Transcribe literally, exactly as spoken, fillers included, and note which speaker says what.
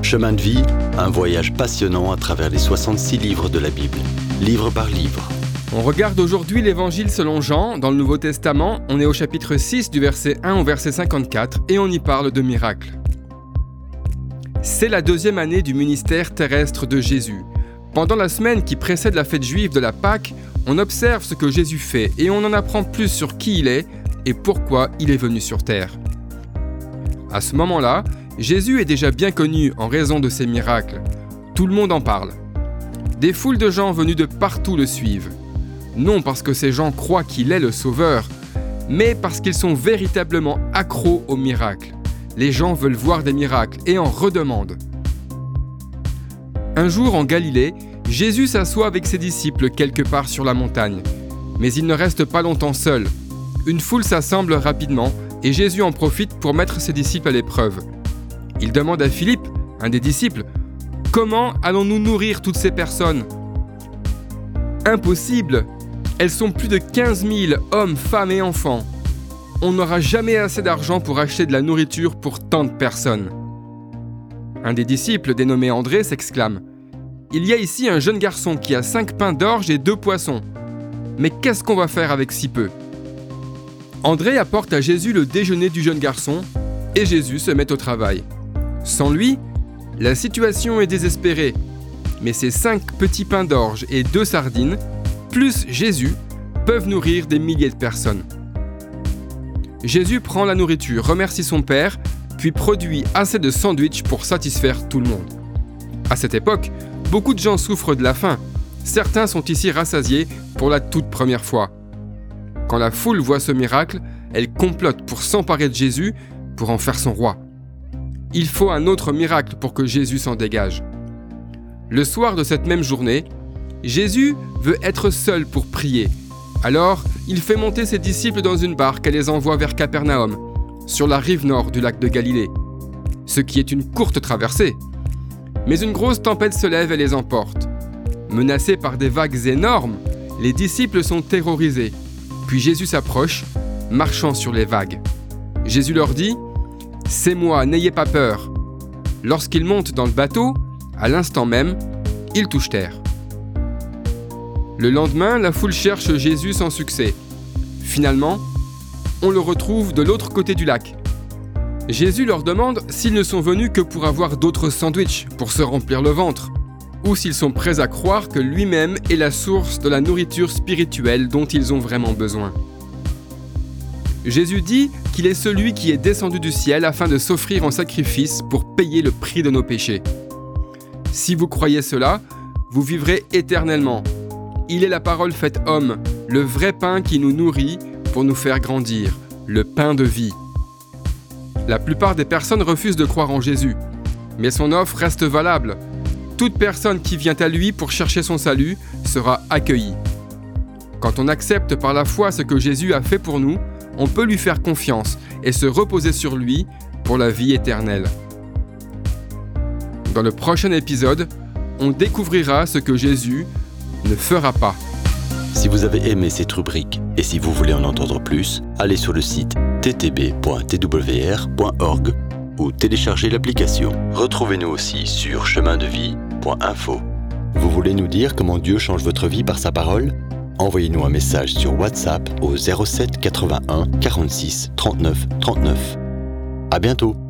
Speaker 1: Chemin de vie, un voyage passionnant à travers les soixante-six livres de la Bible, livre par livre.
Speaker 2: On regarde aujourd'hui l'Évangile selon Jean. Dans le Nouveau Testament, on est au chapitre six du verset un au verset cinquante-quatre et on y parle de miracles. C'est la deuxième année du ministère terrestre de Jésus. Pendant la semaine qui précède la fête juive de la Pâque, on observe ce que Jésus fait et on en apprend plus sur qui il est et pourquoi il est venu sur terre. À ce moment-là, Jésus est déjà bien connu en raison de ses miracles. Tout le monde en parle. Des foules de gens venus de partout le suivent. Non parce que ces gens croient qu'il est le Sauveur, mais parce qu'ils sont véritablement accros aux miracles. Les gens veulent voir des miracles et en redemandent. Un jour en Galilée, Jésus s'assoit avec ses disciples quelque part sur la montagne. Mais il ne reste pas longtemps seul. Une foule s'assemble rapidement et Jésus en profite pour mettre ses disciples à l'épreuve. Il demande à Philippe, un des disciples, « Comment allons-nous nourrir toutes ces personnes ?» Impossible! Elles sont plus de quinze mille, hommes, femmes et enfants. On n'aura jamais assez d'argent pour acheter de la nourriture pour tant de personnes. Un des disciples, dénommé André, s'exclame « Il y a ici un jeune garçon qui a cinq pains d'orge et deux poissons. Mais qu'est-ce qu'on va faire avec si peu ?» André apporte à Jésus le déjeuner du jeune garçon et Jésus se met au travail. Sans lui, la situation est désespérée. Mais ces cinq petits pains d'orge et deux sardines, plus Jésus, peuvent nourrir des milliers de personnes. Jésus prend la nourriture, remercie son Père, puis produit assez de sandwichs pour satisfaire tout le monde. À cette époque, beaucoup de gens souffrent de la faim. Certains sont ici rassasiés pour la toute première fois. Quand la foule voit ce miracle, elle complote pour s'emparer de Jésus, pour en faire son roi. Il faut un autre miracle pour que Jésus s'en dégage. Le soir de cette même journée, Jésus veut être seul pour prier. Alors, il fait monter ses disciples dans une barque et les envoie vers Capernaum, sur la rive nord du lac de Galilée. Ce qui est une courte traversée. Mais une grosse tempête se lève et les emporte. Menacés par des vagues énormes, les disciples sont terrorisés. Puis Jésus s'approche, marchant sur les vagues. Jésus leur dit « C'est moi, n'ayez pas peur ». Lorsqu'ils montent dans le bateau, à l'instant même, ils touchent terre. Le lendemain, la foule cherche Jésus sans succès. Finalement, on le retrouve de l'autre côté du lac. Jésus leur demande s'ils ne sont venus que pour avoir d'autres sandwichs, pour se remplir le ventre, ou s'ils sont prêts à croire que lui-même est la source de la nourriture spirituelle dont ils ont vraiment besoin. Jésus dit qu'il est celui qui est descendu du ciel afin de s'offrir en sacrifice pour payer le prix de nos péchés. Si vous croyez cela, vous vivrez éternellement. Il est la parole faite homme, le vrai pain qui nous nourrit pour nous faire grandir, le pain de vie. La plupart des personnes refusent de croire en Jésus, mais son offre reste valable. Toute personne qui vient à lui pour chercher son salut sera accueillie. Quand on accepte par la foi ce que Jésus a fait pour nous, on peut lui faire confiance et se reposer sur lui pour la vie éternelle. Dans le prochain épisode, on découvrira ce que Jésus ne fera pas.
Speaker 1: Si vous avez aimé cette rubrique et si vous voulez en entendre plus, allez sur le site t t b point t w r point org ou téléchargez l'application. Retrouvez-nous aussi sur chemin de vie point info. Vous voulez nous dire comment Dieu change votre vie par sa parole ? Envoyez-nous un message sur WhatsApp au zéro sept quatre-vingt-un quarante-six trente-neuf trente-neuf. À bientôt.